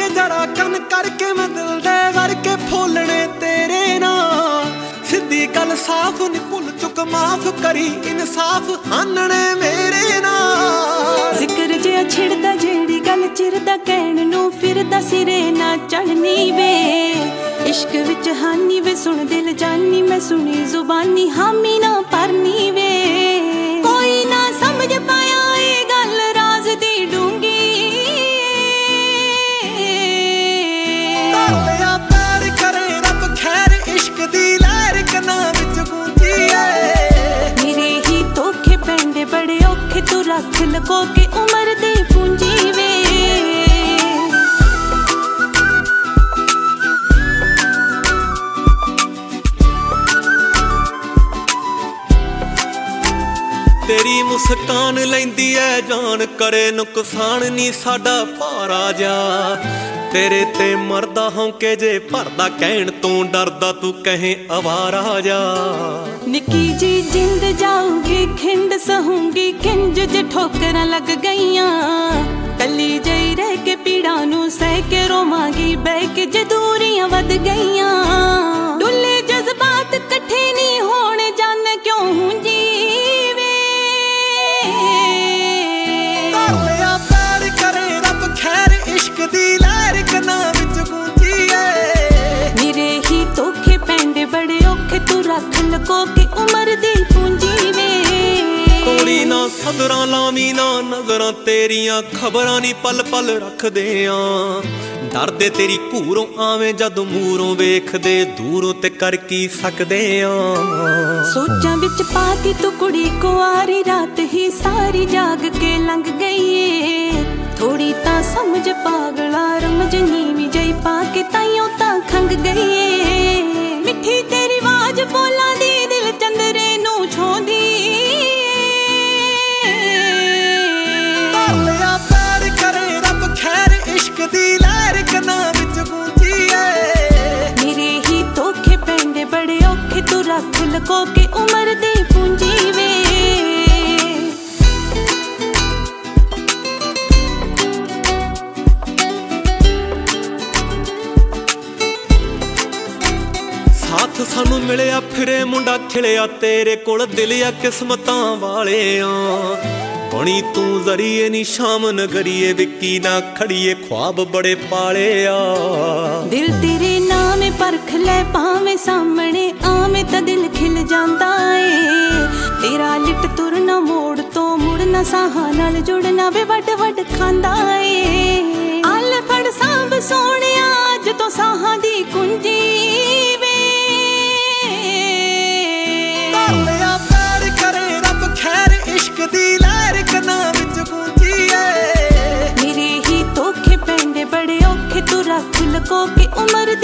के जरा कन करके मैं दिल दे करके फोलने तेरे नाल सिद्धी गल साफ नी भुल चुक माफ करी इंसाफ आनने मेरे नाल जिक्र जे छिड़दा जेड़ी गल चिरदा कहण नूं फिरदा सिरे ना चढ़नी वे इश्क विच हानी वे सुन दिल जानी मैं सुनी जुबानी हामी ना परनी वे कोई ना समझ पाया ए गल राज दी डूंगी कर लिया प्यार करे रब खैर इश्क दी लहर कना विच गूंजी है मेरे ही धोखे पैंदे बड़े औखे तू रख लगो के उम्र दी पूंजी वे तेरी मुस्कान लैंदी है जान करे नुकसान नी साडा भारा जा तेरे ते मरदा होंके जे भरदा कहण तू डरदा तू कहें आवारा जा निकी जी जिंद जाऊंगी खिंड सहूंगी किंज जे ठोकरां लग गईयां कली जई रह के पीड़ा नू सह के रोमांगी बह के जे दूरियां वध गईयां डुले जज्बात कट्ठे नहीं होने जाने क्यों हूं जी इश्क दी लहर कना विच गूंजी है मेरे ही धोखे पैंदे बड़े औखे तू रख लगो के उम्र दी पूंजी वे कोली ना सदरां लावी ना नजरां तेरियां खबरां नी पल पल रखदे आ डरदे तेरी घूरों आवें जद मूरों वेखदे दूरों ते कर की सकदे आ सोचां विच पाती तू कुड़ी कुआरी रात ही सारी जाग के लंघ गई है थोड़ी ता समझ पागला रमजनी भी जई पाके ताइयों ता खंग गई है मिठी तेरी आवाज बोला दी दिल चंदरे नू छोंदी कर लिया प्यार करे रब खैर इश्क दी लहर कना विच गूंजी है मेरे ही धोखे पैंदे बड़े औखे तू रख लगो के उम्र दी पूंजी वे साथ सानू मिलिया फिरे मुंडा खिलिया तेरे कोल दिल आ किस्मतां वाले बनी तू जरिए नी शाम नगरिए विक्की ना खड़िए ख्वाब बड़े पाले दिल तेरे नाम परख ले पावे सामने आवे ता दिल खिल जांदा ए तेरा लिट तुरना मोड़ तो मुड़ना साहां नाल जुड़ना वे वड वड खांदा ए आल फड़ सांभ सोहणिया अज तो साहां दी कुंजी वे कर लिया प्यार करे रब खैर इश्क दी लहर कना विच गूंजी है मेरे ही धोखे पैंदे बड़े औखे तू रख लगो के उम्र